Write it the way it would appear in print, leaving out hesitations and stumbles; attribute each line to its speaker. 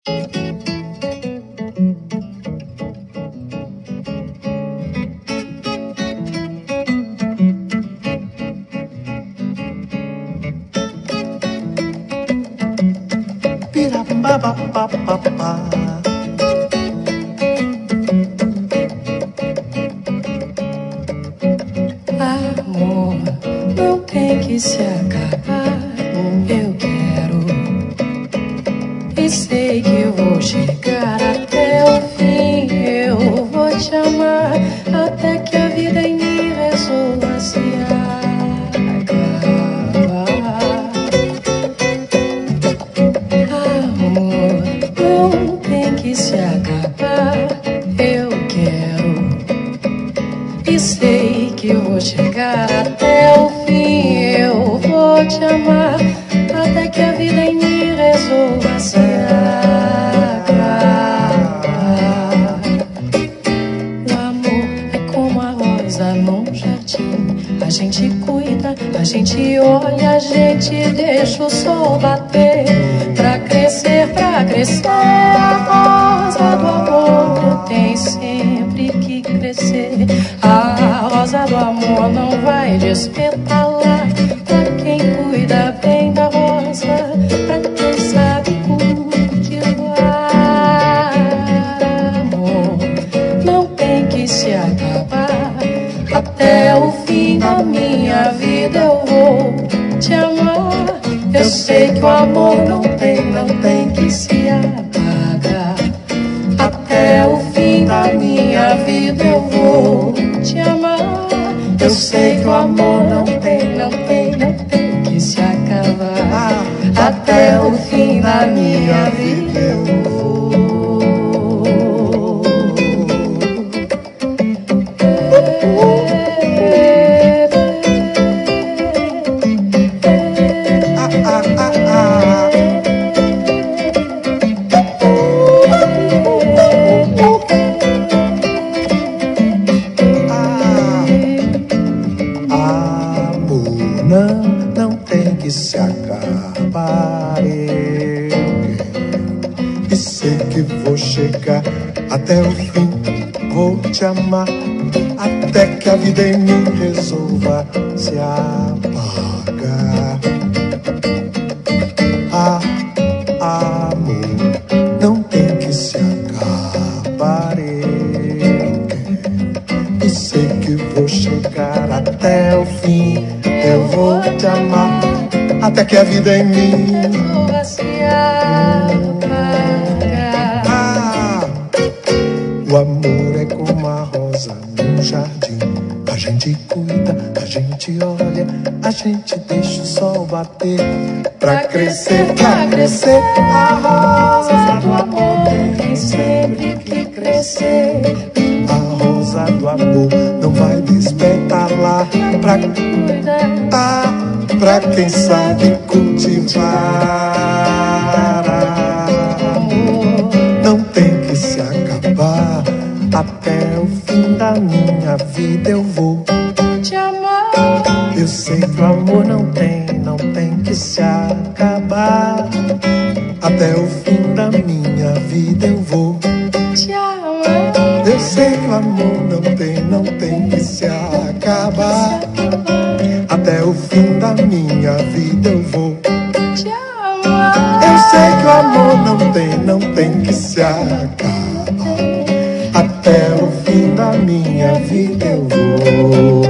Speaker 1: Amor, não tem que se acabar. Eu quero e sei que vou chegar até o fim. Eu vou te amar até que a vida em mim resolva se acabar. Amor, não tem que se acabar. Eu quero e sei que vou chegar até o fim. Eu vou te amar até que a vida em mim resolva se acabar. O amor é como a rosa num jardim. A gente cuida, a gente olha, a gente deixa o sol bater pra crescer, pra crescer. A rosa do amor tem sempre que crescer. A rosa do amor não vai despetalar. Pra quem cuida bem da rosa, pra quem sabe cultivar. Amor, não tem que se acabar. Até o fim da minha vida eu vou te amar. Eu sei que o amor não tem que se apagar. Até o fim da minha vida eu vou te amar. Eu sei que o amor não tem que se acabar. Até o fim da minha vida eu vou.
Speaker 2: Não tem que se acabar. Eu quero e sei que vou chegar até o fim. Vou te amar até que a vida em mim resolva se apagar. Amor, não tem que se acabar. Eu quero e sei que vou chegar até o fim. Eu vou te amar até que a vida em mim
Speaker 1: resolva se apagar.
Speaker 2: O amor é como a rosa num jardim. A gente cuida, a gente olha, a gente deixa o sol bater pra crescer, pra crescer.
Speaker 1: A rosa do amor tem sempre que crescer.
Speaker 2: A rosa do amor não vai despetalar pra cuidar, pra quem sabe cultivar. Amor, não tem que se acabar. Até o fim da minha vida eu vou
Speaker 1: te amar.
Speaker 2: Eu sei que o amor não tem que se acabar. Até o fim da minha vida eu vou
Speaker 1: te amar.
Speaker 2: Eu sei que o amor não tem que se acabar. Até o fim da minha vida eu vou
Speaker 1: te amar.
Speaker 2: Eu sei que o amor não tem que se acabar. Até o fim da minha vida eu vou